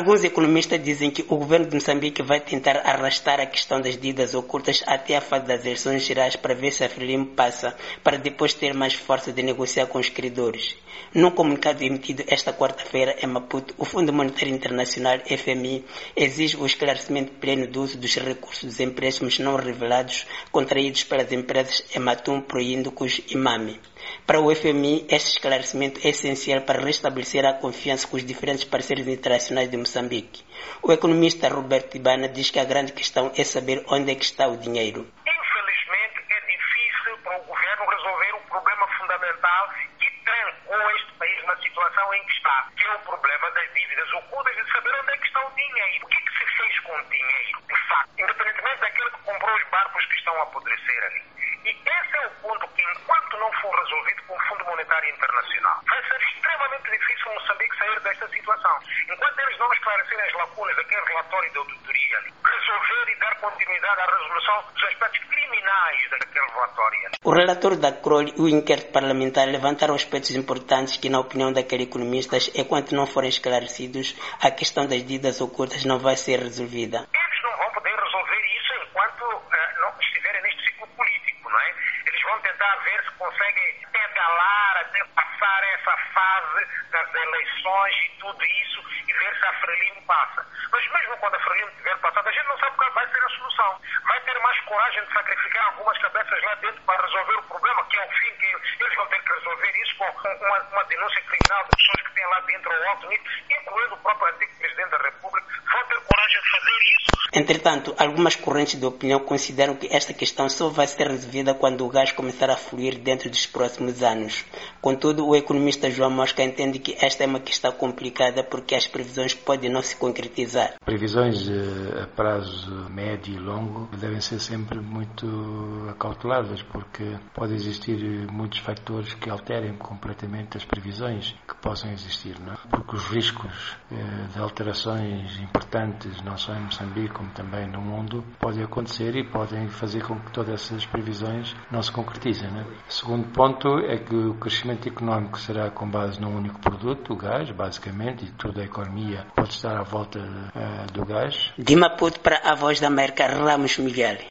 Alguns economistas dizem que o governo de Moçambique vai tentar arrastar a questão das dívidas ocultas até a fase das eleições gerais para ver se a Frelimo passa, para depois ter mais força de negociar com os credores. Num comunicado emitido esta quarta-feira em Maputo, o Fundo Monetário Internacional, FMI, exige o esclarecimento pleno do uso dos recursos dos empréstimos não revelados contraídos pelas empresas Ematum, Proíndicos e Mami. Para o FMI, este esclarecimento é essencial para restabelecer a confiança com os diferentes parceiros internacionais de Moçambique. O economista Roberto Ibana diz que a grande questão é saber onde é que está o dinheiro. Infelizmente, é difícil para o governo resolver o problema fundamental que trancou este país na situação em que está, que é o problema das dívidas ocultas e de saber onde é que está o dinheiro. O que é que se fez com o dinheiro, de facto, independentemente daquele que comprou os barcos que estão a apodrecer ali. E esse é o ponto que, enquanto não for resolvido com o Fundo Monetário Internacional, vai ser extremamente difícil Moçambique sair desta situação. Enquanto eles não esclarecerem as lacunas daquele relatório de auditoria, resolver e dar continuidade à resolução dos aspectos criminais daquele relatório. O relatório da CROL e o inquérito parlamentar levantaram aspectos importantes que, na opinião daqueles economistas, enquanto não forem esclarecidos, a questão das dívidas ocultas não vai ser resolvida. Eles não vão poder resolver isso enquanto não estiverem neste ciclo político, não é? Eles vão tentar ver se conseguem pedalar até passar essa fase das eleições e tudo isso e ver se a Frelimo passa. Mas mesmo quando a Frelimo tiver passado, a gente não sabe qual vai ser a solução. Vai ter mais coragem de sacrificar algumas cabeças lá dentro para resolver o problema, que é o fim que eles vão ter que resolver isso com uma denúncia criminal de pessoas que têm lá dentro ao alto nível, incluindo o próprio antigo Presidente da República. Vão ter coragem de fazer isso. Entretanto, algumas correntes de opinião consideram que esta questão só vai ser resolvida quando o gás começar a fluir dentro dos próximos anos. Contudo, o economista João Mosca entende que esta é uma questão complicada porque as previsões podem não se concretizar. Previsões a prazo médio e longo devem ser sempre muito acauteladas porque pode existir muitos fatores que alterem completamente as previsões que possam existir, não é? Porque os riscos de alterações importantes, não só em Moçambique como também no mundo, podem acontecer e podem fazer com que todas essas previsões não se concretizem, não é? O segundo ponto é que o crescimento económico será com base num único produto, o gás, basicamente, e toda a economia pode estar à volta do gás. De Maputo para a Voz da América, Ramos Miguel.